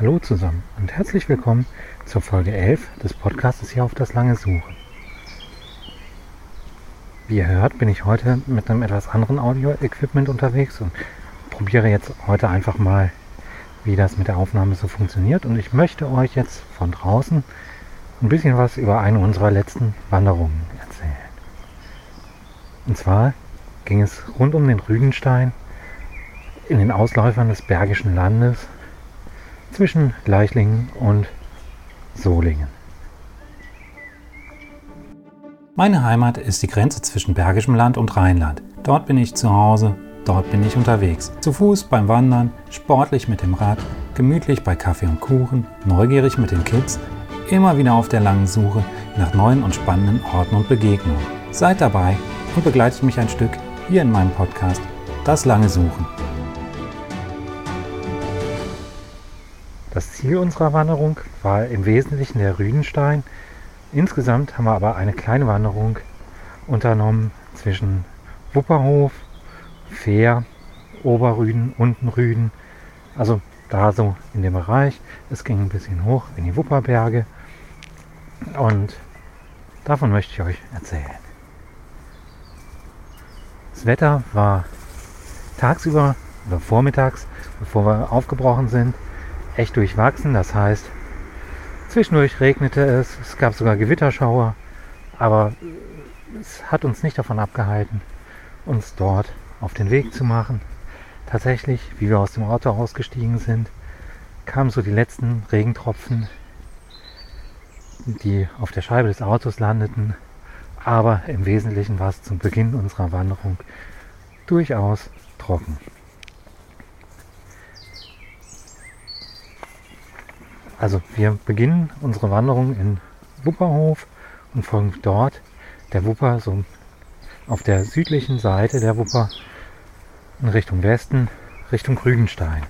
Hallo zusammen und herzlich willkommen zur Folge 11 des Podcasts hier auf das lange Suchen. Wie ihr hört, bin ich heute mit einem etwas anderen Audio-Equipment unterwegs und probiere jetzt heute einfach mal, wie das mit der Aufnahme so funktioniert. Und ich möchte euch jetzt von draußen ein bisschen was über eine unserer letzten Wanderungen erzählen. Und zwar ging es rund um den Rüdenstein in den Ausläufern des Bergischen Landes zwischen Leichlingen und Solingen. Meine Heimat ist die Grenze zwischen Bergischem Land und Rheinland. Dort bin ich zu Hause, dort bin ich unterwegs. Zu Fuß beim Wandern, sportlich mit dem Rad, gemütlich bei Kaffee und Kuchen, neugierig mit den Kids, immer wieder auf der langen Suche nach neuen und spannenden Orten und Begegnungen. Seid dabei und begleitet mich ein Stück hier in meinem Podcast Das lange Suchen. Das Ziel unserer Wanderung war im Wesentlichen der Rüdenstein. Insgesamt haben wir aber eine kleine Wanderung unternommen zwischen Wupperhof, Fehr, Oberrüden, Untenrüden, also da so in dem Bereich. Es ging ein bisschen hoch in die Wupperberge und davon möchte ich euch erzählen. Das Wetter war tagsüber oder vormittags, bevor wir aufgebrochen sind, echt durchwachsen. Das heißt, zwischendurch regnete es gab sogar Gewitterschauer, aber es hat uns nicht davon abgehalten, uns dort auf den Weg zu machen. Tatsächlich, wie wir aus dem Auto ausgestiegen sind, kamen so die letzten Regentropfen, die auf der Scheibe des Autos landeten, aber im Wesentlichen war es zum Beginn unserer Wanderung durchaus trocken. Also wir beginnen unsere Wanderung in Wupperhof und folgen dort der Wupper so auf der südlichen Seite der Wupper in Richtung Westen, Richtung Rüdenstein.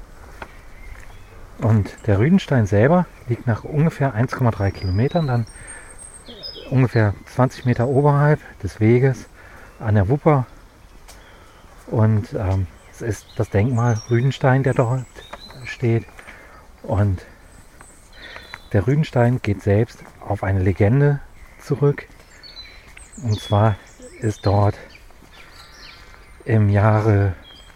Und der Rüdenstein selber liegt nach ungefähr 1,3 Kilometern dann ungefähr 20 Meter oberhalb des Weges an der Wupper. Und es ist das Denkmal Rüdenstein, der dort steht. Und der Rüdenstein geht selbst auf eine Legende zurück. Und zwar ist dort im Jahre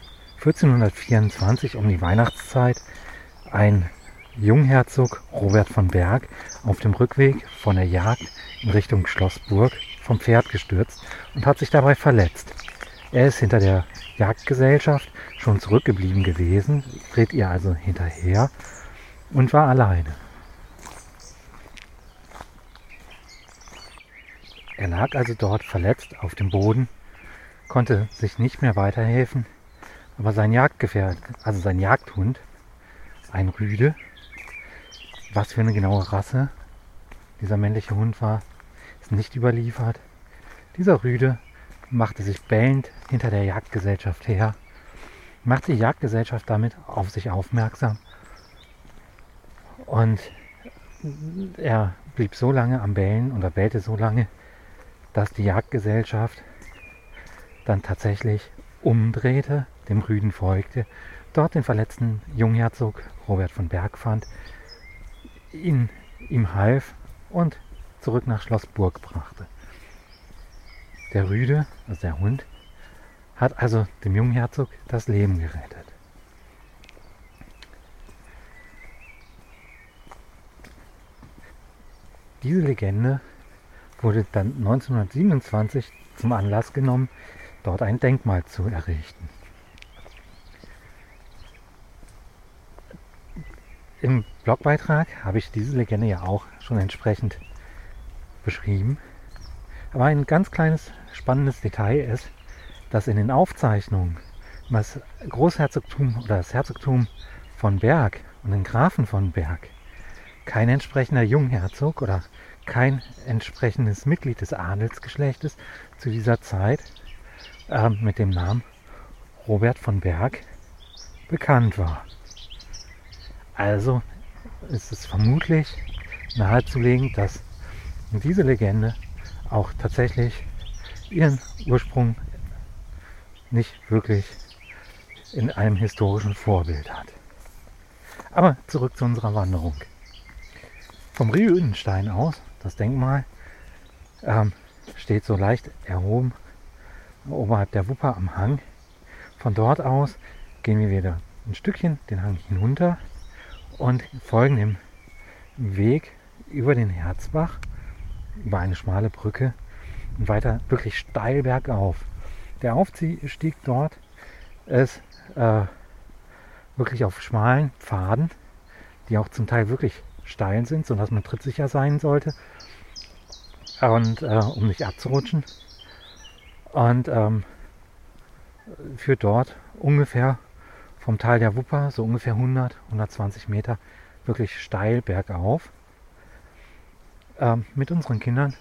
1424 um die Weihnachtszeit ein Jungherzog Robert von Berg auf dem Rückweg von der Jagd in Richtung Schlossburg vom Pferd gestürzt und hat sich dabei verletzt. Er ist hinter der Jagdgesellschaft schon zurückgeblieben gewesen, ritt ihr also hinterher und war alleine. Er lag also dort verletzt auf dem Boden, konnte sich nicht mehr weiterhelfen, aber sein Jagdgefährt, also sein Jagdhund, ein Rüde, was für eine genaue Rasse dieser männliche Hund war, ist nicht überliefert. Dieser Rüde machte sich bellend hinter der Jagdgesellschaft her, machte die Jagdgesellschaft damit auf sich aufmerksam und er blieb so lange am Bellen oder bellte so lange, dass die Jagdgesellschaft dann tatsächlich umdrehte, dem Rüden folgte, dort den verletzten Jungherzog Robert von Berg fand, ihm half und zurück nach Schlossburg brachte. Der Rüde, also der Hund, hat also dem Jungherzog das Leben gerettet. Diese Legende wurde dann 1927 zum Anlass genommen, dort ein Denkmal zu errichten. Im Blogbeitrag habe ich diese Legende ja auch schon entsprechend beschrieben. Aber ein ganz kleines spannendes Detail ist, dass in den Aufzeichnungen das Großherzogtum oder das Herzogtum von Berg und den Grafen von Berg kein entsprechender Jungherzog oder kein entsprechendes Mitglied des Adelsgeschlechtes zu dieser Zeit mit dem Namen Robert von Berg bekannt war. Also ist es vermutlich nahezulegen, dass diese Legende auch tatsächlich ihren Ursprung nicht wirklich in einem historischen Vorbild hat. Aber zurück zu unserer Wanderung. Vom Rüdenstein aus, das Denkmal, steht so leicht erhoben oberhalb der Wupper am Hang. Von dort aus gehen wir wieder ein Stückchen den Hang hinunter und folgen dem Weg über den Herzbach, über eine schmale Brücke und weiter wirklich steil bergauf. Der Aufstieg dort ist wirklich auf schmalen Pfaden, die auch zum Teil wirklich steil sind, sodass man trittsicher sein sollte, und um nicht abzurutschen. Und führt dort ungefähr vom Tal der Wupper so ungefähr 120 Meter wirklich steil bergauf. Mit unseren Kindern,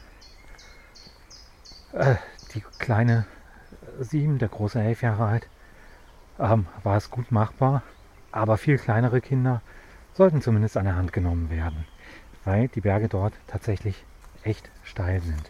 die kleine 7, der große 11 Jahre alt, war es gut machbar, aber viel kleinere Kinder sollten zumindest an der Hand genommen werden, weil die Berge dort tatsächlich echt steil sind.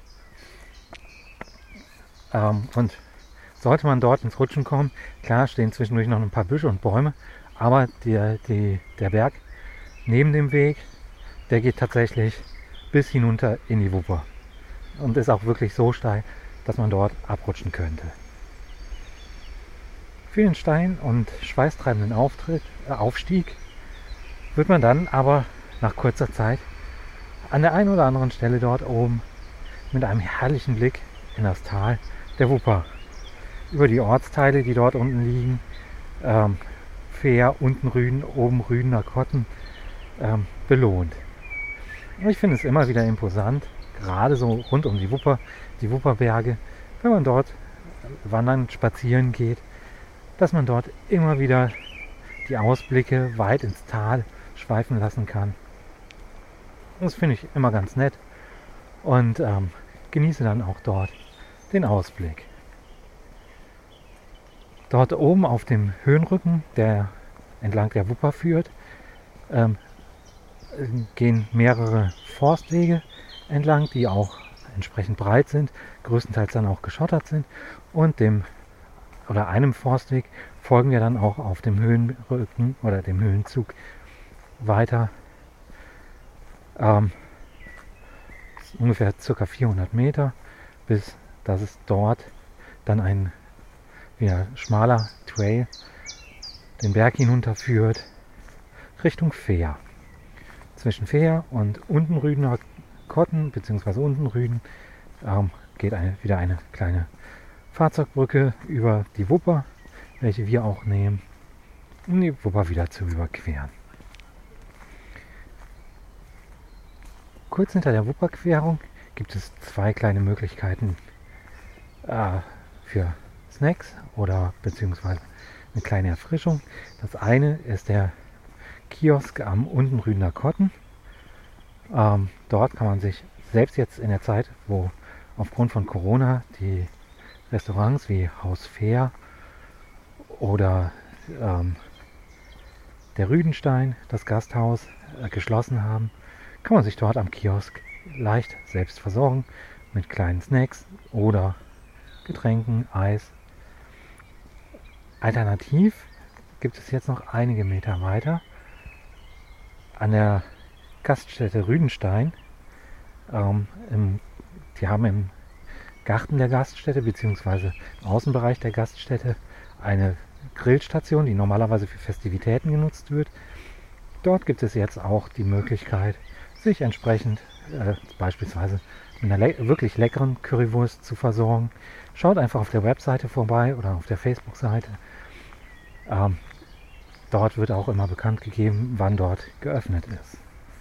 Und sollte man dort ins Rutschen kommen, klar stehen zwischendurch noch ein paar Büsche und Bäume, aber der Berg neben dem Weg, der geht tatsächlich bis hinunter in die Wupper und ist auch wirklich so steil, dass man dort abrutschen könnte. Für den steinen und schweißtreibenden Aufstieg wird man dann aber nach kurzer Zeit an der einen oder anderen Stelle dort oben mit einem herrlichen Blick in das Tal der Wupper über die Ortsteile, die dort unten liegen, Fehr, unten Rüden, oben Rüdener Kotten, belohnt. Und ich finde es immer wieder imposant, gerade so rund um die Wupperberge, wenn man dort wandern, spazieren geht, dass man dort immer wieder die Ausblicke weit ins Tal schweifen lassen kann. Das finde ich immer ganz nett und genieße dann auch dort den Ausblick. Dort oben auf dem Höhenrücken, der entlang der Wupper führt, gehen mehrere Forstwege entlang, die auch entsprechend breit sind, größtenteils dann auch geschottert sind, und einem Forstweg folgen wir dann auch auf dem Höhenrücken oder dem Höhenzug weiter, ungefähr ca. 400 Meter, bis dass es dort dann ein wieder schmaler Trail den Berg hinunterführt Richtung Fehr. Zwischen Fehr und Untenrüdener Kotten bzw. Untenrüden geht wieder eine kleine Fahrzeugbrücke über die Wupper, welche wir auch nehmen, um die Wupper wieder zu überqueren. Kurz hinter der Wupperquerung gibt es zwei kleine Möglichkeiten für Snacks oder beziehungsweise eine kleine Erfrischung. Das eine ist der Kiosk am Untenrüdener Kotten. Dort kann man sich selbst jetzt in der Zeit, wo aufgrund von Corona die Restaurants wie Haus Fehr oder der Rüdenstein, das Gasthaus, geschlossen haben, kann man sich dort am Kiosk leicht selbst versorgen mit kleinen Snacks oder Getränken, Eis. Alternativ gibt es jetzt noch einige Meter weiter an der Gaststätte Rüdenstein. Die haben im Garten der Gaststätte bzw. im Außenbereich der Gaststätte eine Grillstation, die normalerweise für Festivitäten genutzt wird. Dort gibt es jetzt auch die Möglichkeit, sich entsprechend beispielsweise mit einer wirklich leckeren Currywurst zu versorgen. Schaut einfach auf der Webseite vorbei oder auf der Facebook-Seite. Dort wird auch immer bekannt gegeben, wann dort geöffnet ist.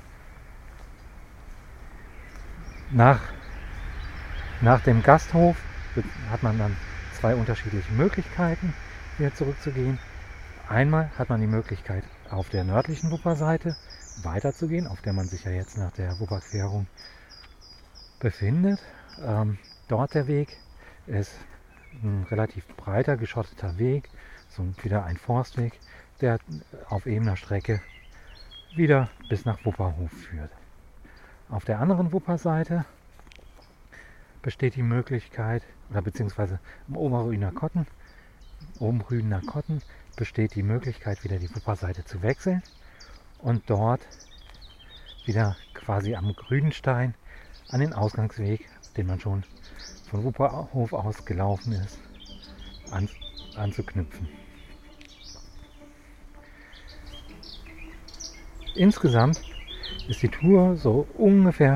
Nach dem Gasthof hat man dann zwei unterschiedliche Möglichkeiten, wieder zurückzugehen. Einmal hat man die Möglichkeit, auf der nördlichen Wupperseite weiterzugehen, auf der man sich ja jetzt nach der Wupperquerung befindet. Dort der Weg ist ein relativ breiter, geschotteter Weg, so wieder ein Forstweg, der auf ebener Strecke wieder bis nach Wupperhof führt. Auf der anderen Wupperseite besteht die Möglichkeit, oder beziehungsweise im Oberrüdener Kotten besteht die Möglichkeit, wieder die Wupperseite zu wechseln und dort wieder quasi am Grünstein an den Ausgangsweg, den man schon von Wupperhof aus gelaufen ist, anzuknüpfen. Insgesamt ist die Tour so ungefähr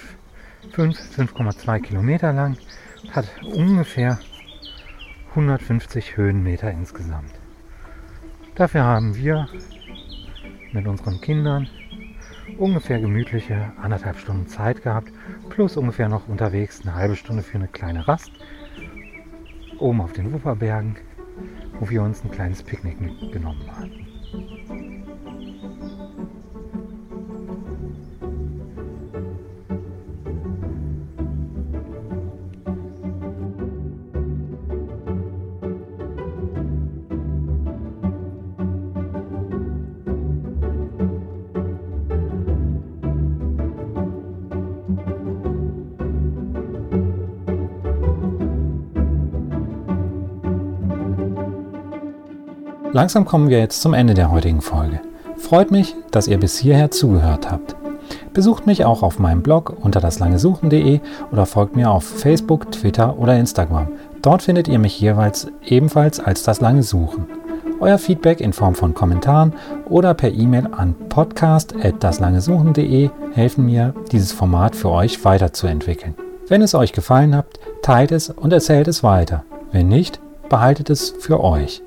5,2 Kilometer lang, hat ungefähr 150 Höhenmeter insgesamt. Dafür haben wir mit unseren Kindern ungefähr gemütliche 1,5 Stunden Zeit gehabt, plus ungefähr noch unterwegs eine halbe Stunde für eine kleine Rast oben auf den Wupperbergen, wo wir uns ein kleines Picknick mitgenommen haben. Langsam kommen wir jetzt zum Ende der heutigen Folge. Freut mich, dass ihr bis hierher zugehört habt. Besucht mich auch auf meinem Blog unter daslangesuchen.de oder folgt mir auf Facebook, Twitter oder Instagram. Dort findet ihr mich jeweils ebenfalls als Das Lange Suchen. Euer Feedback in Form von Kommentaren oder per E-Mail an podcast@daslangesuchen.de helfen mir, dieses Format für euch weiterzuentwickeln. Wenn es euch gefallen hat, teilt es und erzählt es weiter. Wenn nicht, behaltet es für euch.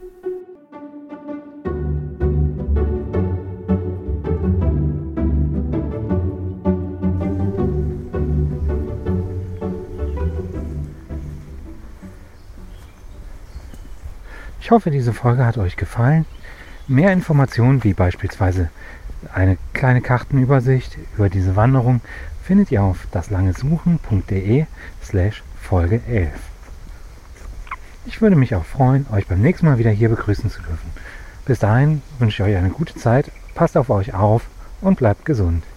Ich hoffe, diese Folge hat euch gefallen. Mehr Informationen wie beispielsweise eine kleine Kartenübersicht über diese Wanderung findet ihr auf daslangesuchen.de/Folge 11. Ich würde mich auch freuen, euch beim nächsten Mal wieder hier begrüßen zu dürfen. Bis dahin wünsche ich euch eine gute Zeit, passt auf euch auf und bleibt gesund.